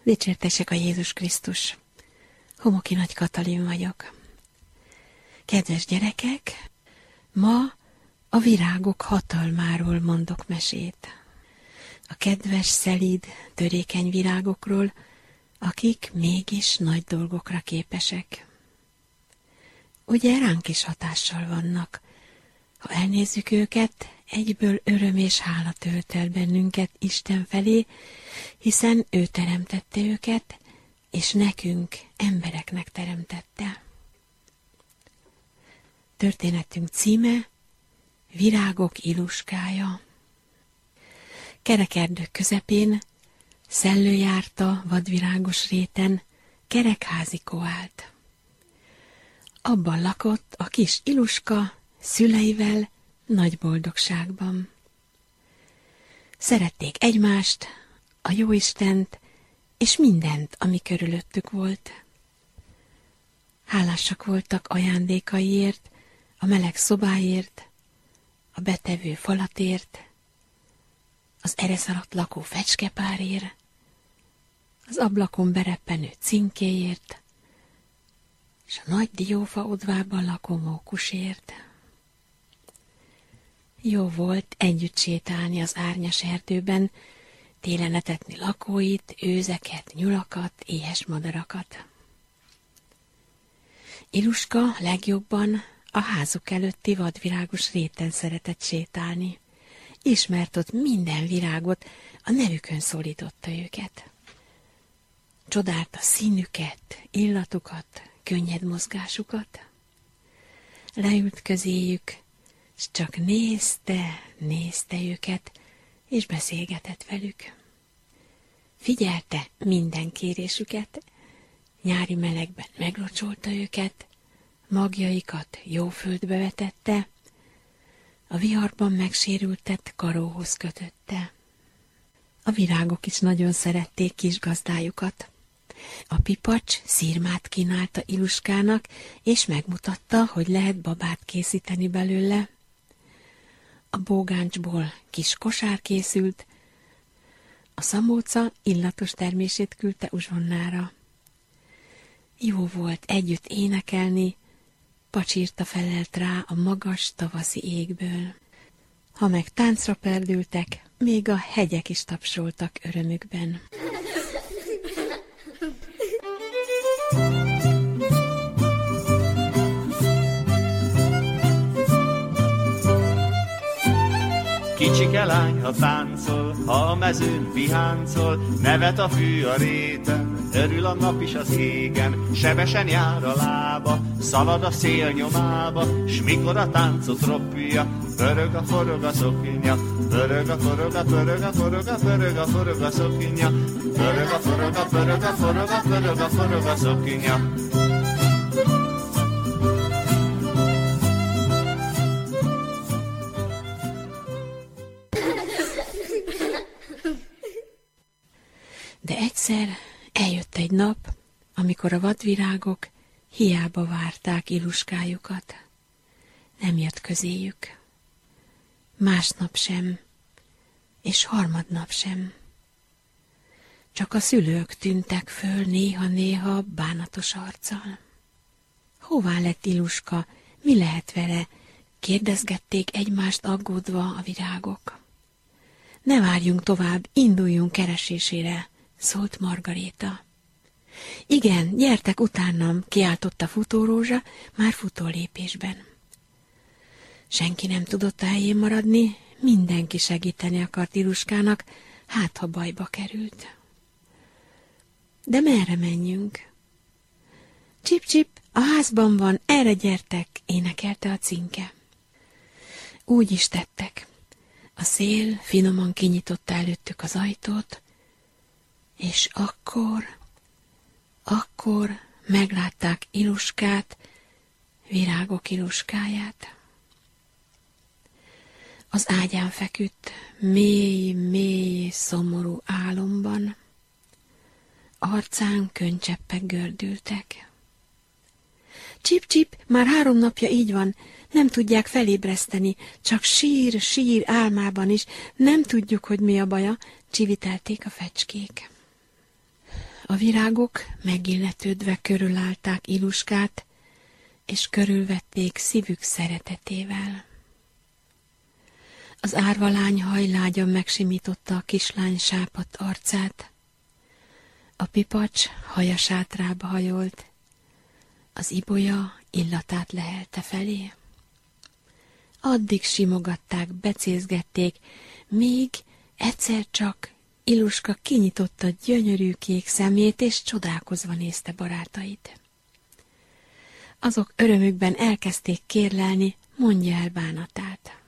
Dicsértesek a Jézus Krisztus! Homoki Nagy Katalin vagyok. Kedves gyerekek, ma a virágok hatalmáról mondok mesét. A kedves, szelíd, törékeny virágokról, akik mégis nagy dolgokra képesek. Ugye ránk is hatással vannak. Ha elnézzük őket, egyből öröm és hála tölt el bennünket Isten felé, hiszen ő teremtette őket, és nekünk, embereknek teremtette. Történetünk címe Virágok Iluskája. Kerekerdők közepén, szellőjárta vadvirágos réten, kerekházikó állt. Abban lakott a kis Iluska szüleivel nagy boldogságban. Szerették egymást, a Jóistent, és mindent, ami körülöttük volt. Hálásak voltak ajándékaiért, a meleg szobáért, a betevő falatért, az eresz alatt lakó fecskepárért, az ablakon bereppenő cinkéért, és a nagy diófa odvában lakó mókusért. Jó volt együtt sétálni az árnyas erdőben, télen etetni lakóit, őzeket, nyulakat, éhes madarakat. Iluska legjobban a házuk előtti vadvirágos réten szeretett sétálni. Ismert ott minden virágot, a nevükön szólította őket. Csodálta színüket, illatukat, könnyed mozgásukat. Leült közéjük, s csak nézte őket, és beszélgetett velük. Figyelte minden kérésüket, nyári melegben meglocsolta őket, magjaikat jó földbe vetette, a viharban megsérültet karóhoz kötötte. A virágok is nagyon szerették kis gazdájukat. A pipacs szirmát kínálta Iluskának, és megmutatta, hogy lehet babát készíteni belőle. A bógáncsból kis kosár készült, a szamóca illatos termését küldte uzsonnára. Jó volt együtt énekelni, pacsirta felelt rá a magas tavaszi égből. Ha meg táncra perdültek, még a hegyek is tapsoltak örömükben. Kicsike lány, ha táncol, ha a mezőn piháncol, nevet a fű a réten, örül a nap is az égen, sebesen jár a lába, szalad a szél nyomába, s mikor a táncot roppja, pörög a forog a szoknya, pörög a forog a pörög a forog a pörög a forog a szoknya, pörög a forog a pörög a forog a pörög a forog a szoknya. De egyszer eljött egy nap, amikor a vadvirágok hiába várták Iluskájukat. Nem jött közéjük. Másnap sem, és harmadnap sem. Csak a szülők tűntek föl néha-néha bánatos arccal. Hová lett Iluska, mi lehet vele? Kérdezgették egymást aggódva a virágok. Ne várjunk tovább, induljunk keresésére, szólt Margaréta. Igen, gyertek utánam, kiáltotta Futórózsa, már futólépésben. Senki nem tudott a helyén maradni, mindenki segíteni akart Iluskának, hát ha bajba került. De merre menjünk? Csip-csip, a házban van, erre gyertek, énekelte a cinke. Úgy is tettek. A szél finoman kinyitotta előttük az ajtót, és akkor meglátták Iluskát, virágok Iluskáját. Az ágyán feküdt, mély, szomorú álomban. Arcán könncseppek gördültek. Csip-csip, már 3 napja így van, nem tudják felébreszteni, csak sír álmában is, nem tudjuk, hogy mi a baja, csivitelték a fecskék. A virágok megilletődve körülállták Iluskát, és körülvették szívük szeretetével. Az árvalány hajlágyan megsimította a kislány sápadt arcát, a pipacs haja sátrába hajolt, az ibolya illatát lehelte felé. Addig simogatták, becézgették, míg egyszer csak Iluska kinyitotta gyönyörű kék szemét, és csodálkozva nézte barátait. Azok örömükben elkezdték kérlelni, mondja el bánatát.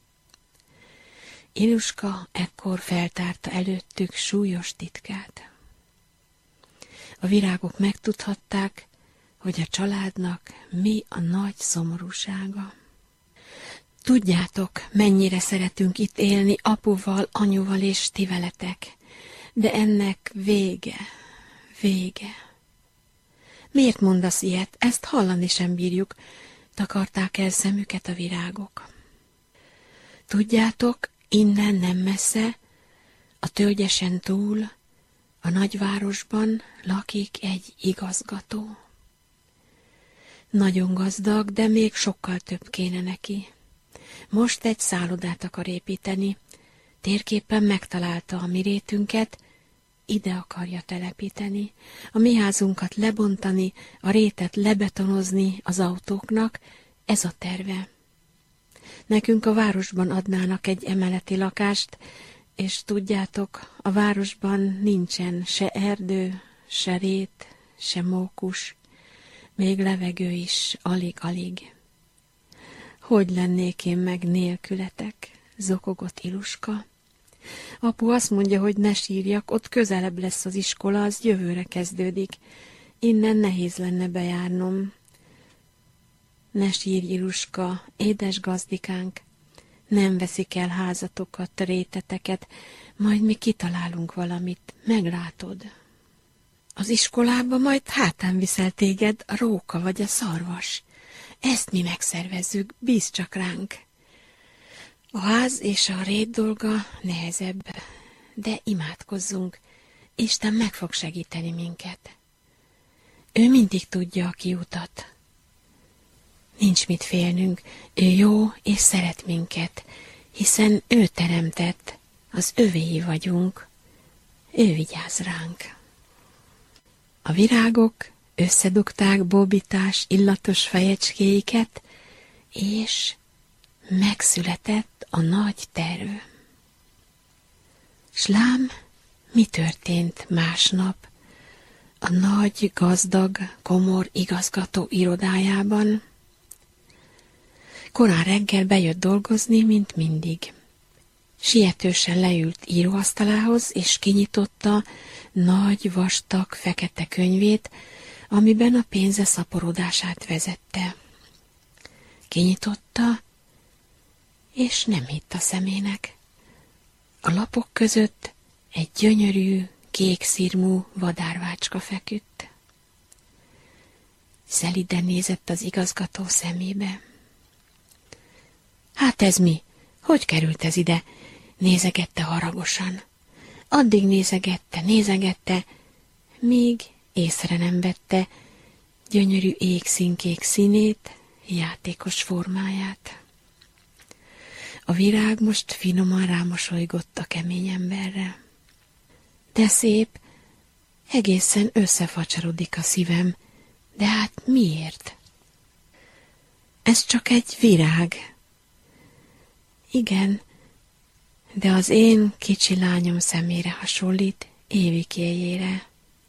Iluska ekkor feltárta előttük súlyos titkát. A virágok megtudhatták, hogy a családnak mi a nagy szomorúsága. Tudjátok, mennyire szeretünk itt élni apuval, anyuval és ti veletek, de ennek vége. Miért mondasz ilyet? Ezt hallani sem bírjuk, takarták el szemüket a virágok. Tudjátok, innen nem messze, a tölgyesen túl, a nagyvárosban lakik egy igazgató. Nagyon gazdag, de még sokkal több kéne neki. Most egy szállodát akar építeni, térképen megtalálta a mi rétünket, ide akarja telepíteni, a mi házunkat lebontani, a rétet lebetonozni az autóknak, ez a terve. Nekünk a városban adnának egy emeleti lakást, és tudjátok, a városban nincsen se erdő, se rét, se mókus, még levegő is alig-alig. Hogy lennék én meg nélkületek, zokogott Iluska. Apu azt mondja, hogy ne sírjak, ott közelebb lesz az iskola, az jövőre kezdődik. Innen nehéz lenne bejárnom. Ne sírj, Iluska, édes gazdikánk, nem veszik el házatokat, réteteket, majd mi kitalálunk valamit, meglátod. Az iskolába majd hátán viszel téged a róka vagy a szarvas. Ezt mi megszervezzük, bízz csak ránk. A ház és a rét dolga nehezebb, de imádkozzunk, Isten meg fog segíteni minket. Ő mindig tudja a kiutat. Nincs mit félnünk, ő jó és szeret minket, hiszen ő teremtett, az övéi vagyunk, ő vigyáz ránk. A virágok összedugták bóbitás, illatos fejecskéiket, és megszületett a nagy terv. S lám, mi történt másnap a nagy, gazdag, komor igazgató irodájában? Korán reggel bejött dolgozni, mint mindig. Sietősen leült íróasztalához, és kinyitotta nagy, vastag, fekete könyvét, amiben a pénze szaporodását vezette. Kinyitotta, és nem hitt a szemének. A lapok között egy gyönyörű, kék szirmú vadárvácska feküdt. Szelíden nézett az igazgató szemébe. Hát ez mi? Hogy került ez ide? Nézegette haragosan. Addig nézegette, míg észre nem vette gyönyörű égszínkék színét, játékos formáját. A virág most finoman rámosolygott a kemény emberre. De szép, egészen összefacsarodik a szívem, de hát miért? Ez csak egy virág. Igen, de az én kicsi lányom szemére hasonlít, Évikéjére.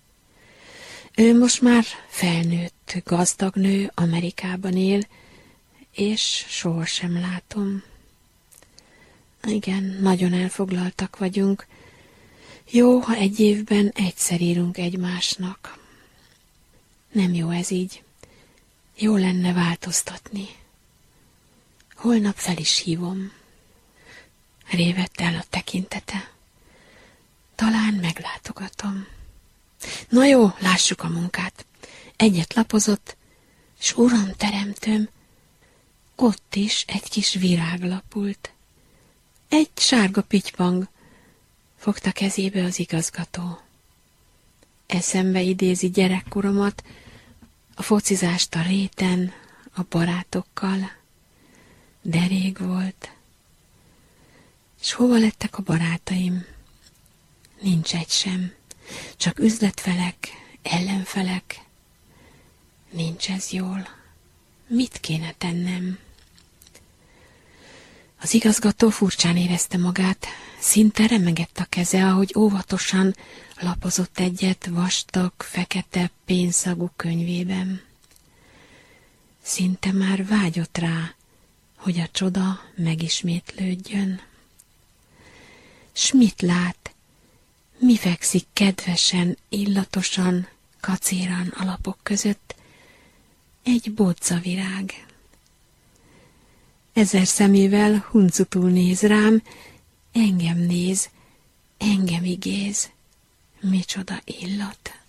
Ő most már felnőtt, gazdag nő, Amerikában él, és sohasem látom. Igen, nagyon elfoglaltak vagyunk. Jó, ha egy évben egyszer írunk egymásnak. Nem jó ez így. Jó lenne változtatni. Holnap fel is hívom. Révett el a tekintete. Talán meglátogatom. Na jó, lássuk a munkát. Egyet lapozott, s uram teremtőm, ott is egy kis virág lapult. Egy sárga pittypang, fogta kezébe az igazgató. eszembe idézi gyerekkoromat, a focizást a réten, a barátokkal. De rég volt. És hova lettek a barátaim? Nincs egy sem. Csak üzletfelek, ellenfelek. Nincs ez jól. Mit kéne tennem? Az igazgató furcsán érezte magát, szinte remegett a keze, ahogy óvatosan lapozott egyet vastag, fekete, pénzszagú könyvében. Szinte már vágyott rá, hogy a csoda megismétlődjön. S mit lát? Mi fekszik kedvesen, illatosan, kacéran a lapok között? Egy bodzavirág. 1000 szemével huncutul néz rám, engem néz, engem igéz. Micsoda illat!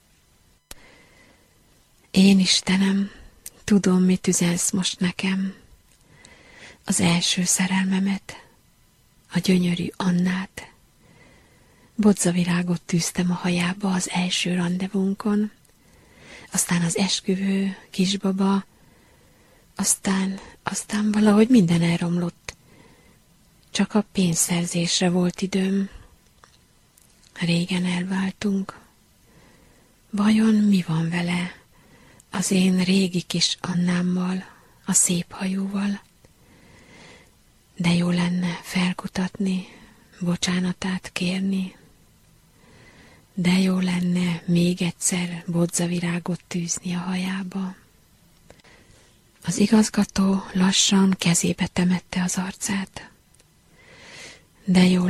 Én, Istenem, tudom, mit üzensz most nekem. Az első szerelmemet, a gyönyörű Annát. Bodzavirágot tűztem a hajába az első randevúnkon, aztán az esküvő, kisbaba, aztán valahogy minden elromlott. Csak a pénzszerzésre volt időm. Régen elváltunk. Vajon mi van vele, az én régi kis Annámmal, a szép hajúval? De jó lenne felkutatni, bocsánatát kérni. De jó lenne még egyszer bodzavirágot tűzni a hajába. Az igazgató lassan kezébe temette az arcát. De jó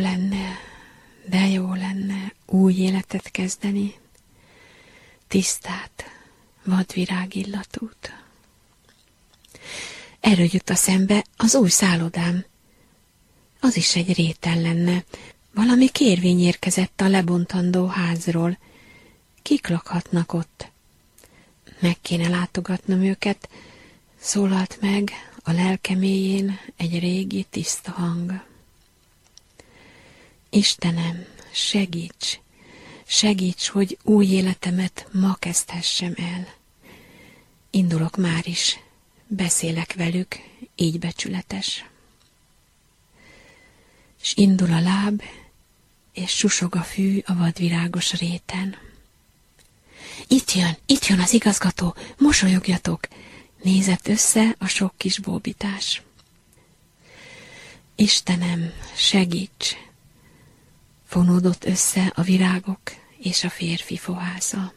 lenne új életet kezdeni, tisztát, vadvirágillatút. Erről jut a szembe az új szállodám. Az is egy réten lenne. Valami kérvény érkezett a lebontandó házról. Kik lakhatnak ott? Meg kéne látogatnom őket, szólalt meg a lelke mélyén egy régi tiszta hang. Istenem, segíts, hogy új életemet ma kezdhessem el. Indulok már is, beszélek velük, így becsületes. S indul a láb, és susog a fű a vadvirágos réten. Itt jön az igazgató, mosolyogjatok, nézett össze a sok kis bóbitás. Istenem, segíts! Fonódott össze a virágok és a férfi fohásza.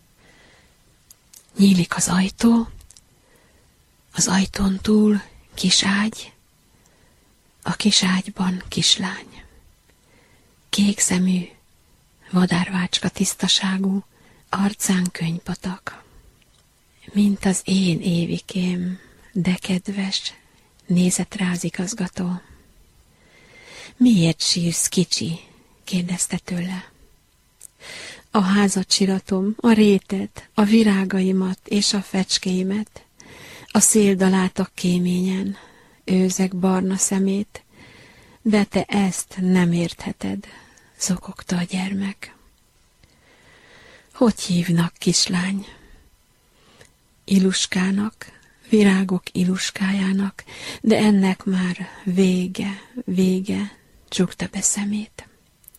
Nyílik az ajtó, az ajtón túl kis ágy, a kis ágyban kislány. Kék szemű, vadárvácska tisztaságú, arcán könypatak. Mint az én Évikém, de kedves, nézett rá az igazgató. Miért sírsz, kicsi? Kérdezte tőle. A házat siratom, a rétet, a virágaimat és a fecskéimet, a széldalátak kéményen, őzek barna szemét, de te ezt nem értheted, zokogta a gyermek. Hogy hívnak, kislány? Iluskának, virágok iluskájának, de ennek már vége, csukta be szemét.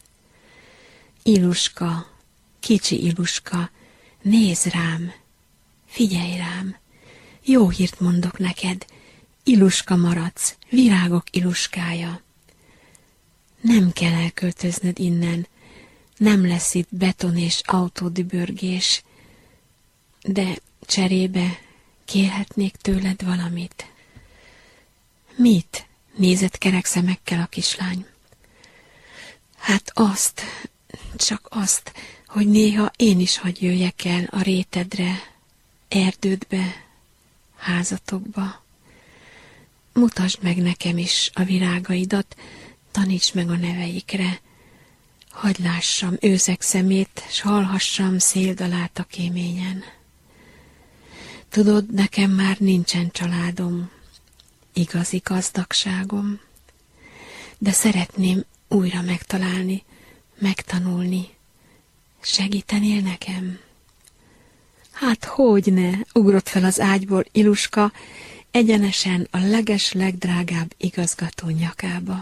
Iluska, kicsi Iluska, nézz rám, figyelj rám, jó hírt mondok neked, Iluska maradsz, virágok Iluskája. Nem kell elköltöznöd innen, nem lesz itt beton és autódübörgés, de cserébe kérhetnék tőled valamit. Mit? Nézett kerek szemekkel a kislány. Hát csak azt, hogy néha én is hadd jöjjek el a rétedre, erdődbe, házatokba. Mutasd meg nekem is a virágaidat, taníts meg a neveikre. Hadd lássam őzek szemét, s hallhassam széldalát a kéményen. Tudod, nekem már nincsen családom, igazi gazdagságom, de szeretném újra megtalálni, megtanulni, Segítenél nekem? Hát hogyne, ugrott fel az ágyból Iluska, egyenesen a legdrágább igazgató nyakába.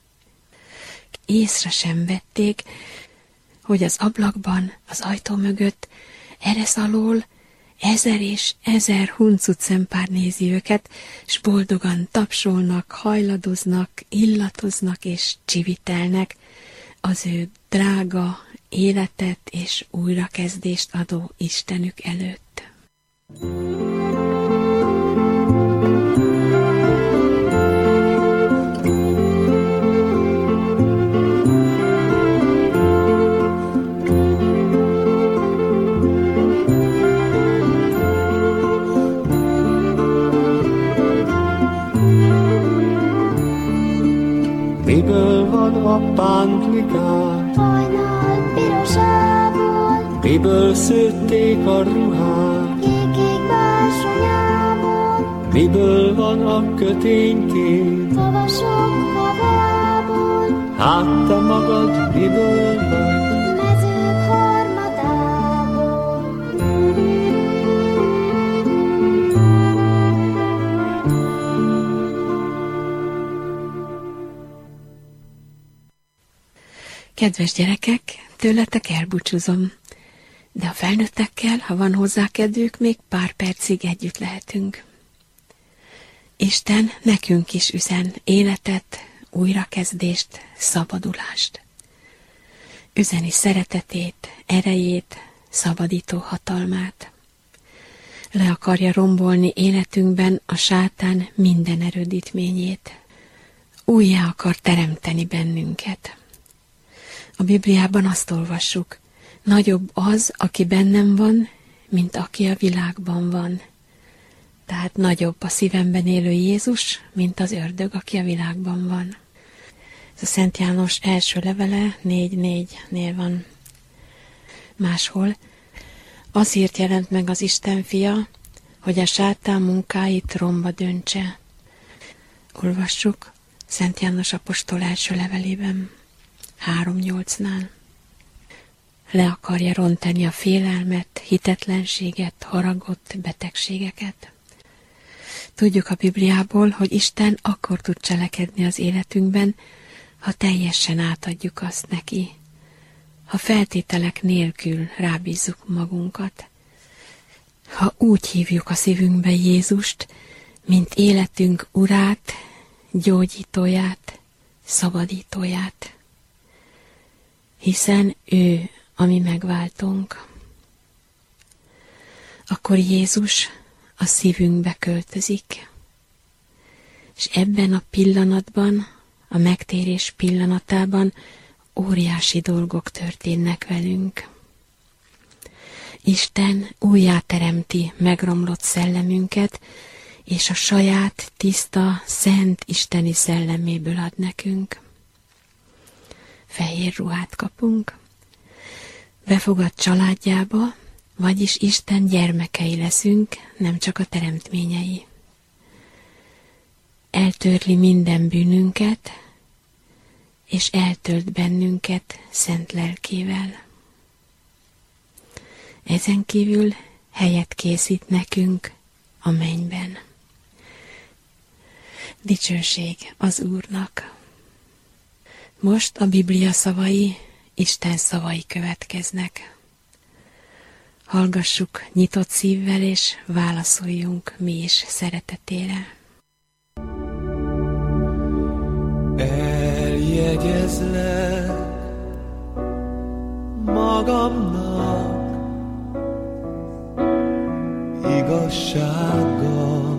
Észre sem vették, hogy az ablakban, az ajtó mögött, eresz alól 1000 és 1000 huncut szempár nézi őket, s boldogan tapsolnak, hajladoznak, illatoznak és csivitelnek az ő drága életet és újrakezdést adó Istenük előtt. Miből van a pántlikát? Hajnal pirosából. Miből szőtték a ruhát? Kék bársonyából. Miből van a köténykép? Havasok havából. Hát te magad miből vagy? Mezők harmadából. Kedves gyerekek, tőletek elbúcsúzom, de a felnőttekkel, ha van hozzá kedvük, még pár percig együtt lehetünk. Isten nekünk is üzen életet, újrakezdést, szabadulást. Üzeni szeretetét, erejét, szabadító hatalmát. Le akarja rombolni életünkben a sátán minden erődítményét. Újjá akar teremteni bennünket. A Bibliában azt olvassuk, nagyobb az, aki bennem van, mint aki a világban van. Tehát nagyobb a szívemben élő Jézus, mint az ördög, aki a világban van. Ez a Szent János első levele 4:4-nél van. Máshol, azért jelent meg az Isten fia, hogy a sátán munkáit romba döntse. Olvassuk Szent János apostol első levelében. 3:8-nál. Le akarja rontani a félelmet, hitetlenséget, haragot, betegségeket. Tudjuk a Bibliából, hogy Isten akkor tud cselekedni az életünkben, ha teljesen átadjuk azt neki, ha feltételek nélkül rábízzuk magunkat. Ha úgy hívjuk a szívünkbe Jézust, mint életünk urát, gyógyítóját, szabadítóját. Hiszen ő a mi megváltónk. Akkor Jézus a szívünkbe költözik, és ebben a pillanatban, a megtérés pillanatában óriási dolgok történnek velünk. Isten újjáteremti megromlott szellemünket, és a saját tiszta, szent isteni szelleméből ad nekünk. Fehér ruhát kapunk, befogad családjába, vagyis Isten gyermekei leszünk, nem csak a teremtményei. Eltörli minden bűnünket, és eltölt bennünket szent lelkével. Ezen kívül helyet készít nekünk a mennyben. Dicsőség az Úrnak! Most a Biblia szavai, Isten szavai következnek. Hallgassuk nyitott szívvel, és válaszoljunk mi is szeretetére. Eljegyezlek magamnak igazsággal,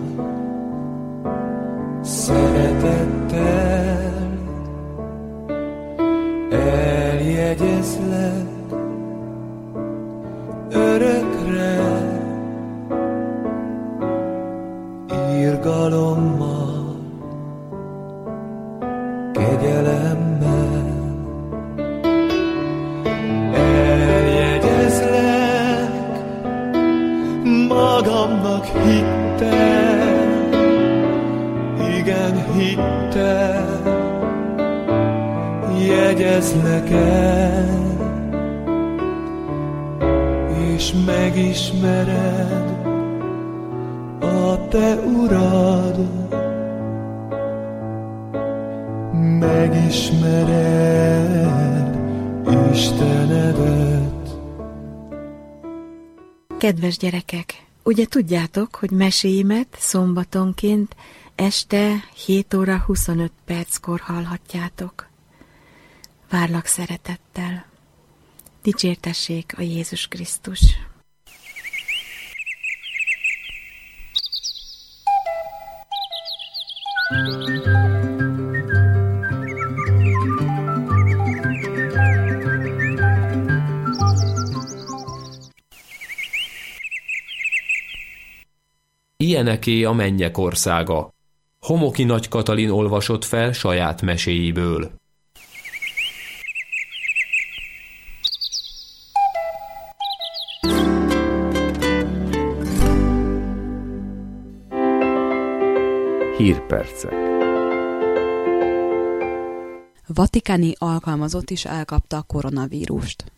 szeretettel. Eljegyezlek örökre, irgalommal, kegyelemmel. Eljegyezlek magamnak hittel, igen hittel. Jegyezlek el és megismered a te urad, megismered Istenedet. Kedves gyerekek, ugye tudjátok, hogy meséimet szombatonként este 7 óra 25 perckor hallhatjátok. Várlak szeretettel. Dicsértessék a Jézus Krisztus! Ilyeneké a mennyek országa. Homoki Nagy Katalin olvasott fel saját meséiből. Hírpercek. Vatikáni alkalmazott is elkapta a koronavírust.